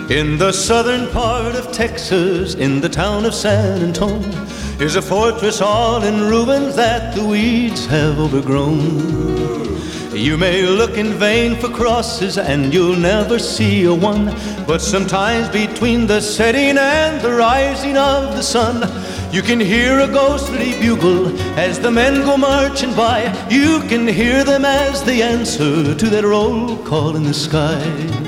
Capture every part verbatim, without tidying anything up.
In the southern part of Texas, in the town of San Antonio, is a fortress all in ruins that the weeds have overgrown. You may look in vain for crosses and you'll never see a one, but sometimes between the setting and the rising of the sun, you can hear a ghostly bugle as the men go marching by. You can hear them as they answer to that roll call in the sky.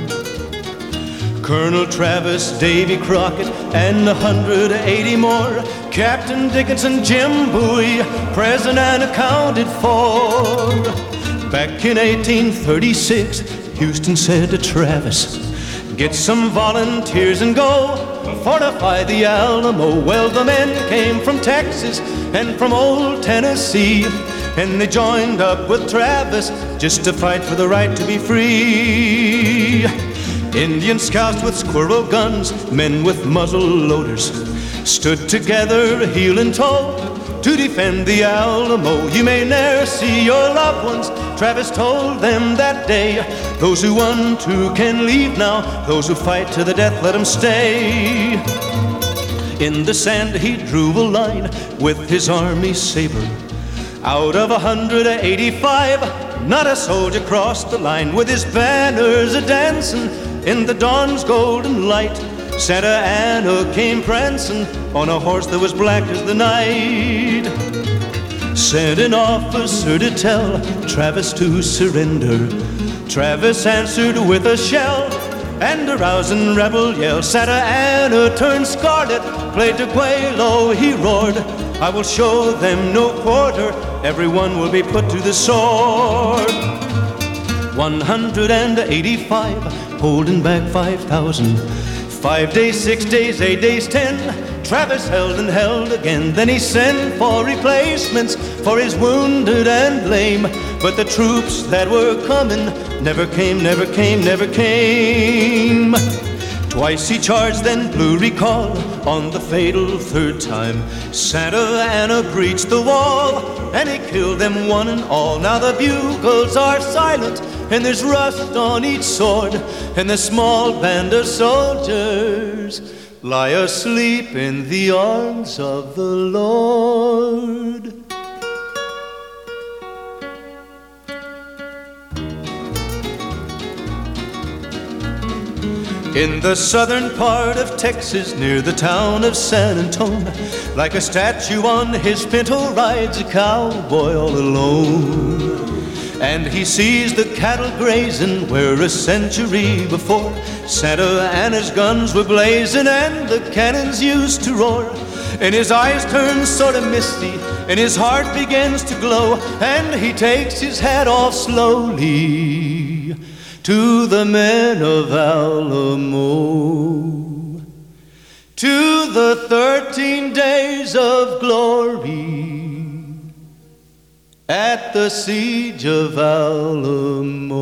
Colonel Travis, Davy Crockett, and a hundred eighty more, Captain Dickinson, Jim Bowie, present and accounted for. Back in eighteen thirty-six, Houston said to Travis, get some volunteers and go fortify the Alamo. Well, the men came from Texas and from old Tennessee, and they joined up with Travis just to fight for the right to be free. Indian scouts with squirrel guns, men with muzzle loaders, stood together heel and toe to defend the Alamo. You may ne'er see your loved ones, Travis told them that day. Those who want to can leave now, those who fight to the death, let them stay. In the sand he drew a line with his army saber. Out of a hundred eighty-five, not a soldier crossed the line. With his banners a-dancing in the dawn's golden light, Santa Anna came prancing on a horse that was black as the night. Sent an officer to tell Travis to surrender. Travis answered with a shell and a rousing rebel yell. Santa Anna turned scarlet, played to Guelo, he roared, I will show them no quarter, everyone will be put to the sword. one hundred eighty-five, holding back five thousand. Five days, six days, eight days, ten, Travis held and held again. Then he sent for replacements for his wounded and lame. But the troops that were coming never came, never came, never came. Twice he charged, then blew recall. On the fatal third time, Santa Anna breached the wall, and he killed them one and all. Now the bugles are silent, and there's rust on each sword, and the small band of soldiers lie asleep in the arms of the Lord. In the southern part of Texas, near the town of San Antonio, like a statue on his pinto rides a cowboy all alone. And he sees the cattle grazing where a century before Santa Anna's guns were blazing and the cannons used to roar. And his eyes turn sort of misty and his heart begins to glow, and he takes his hat off slowly to the men of Alamo, to the thirteen days of glory at the siege of Alamo.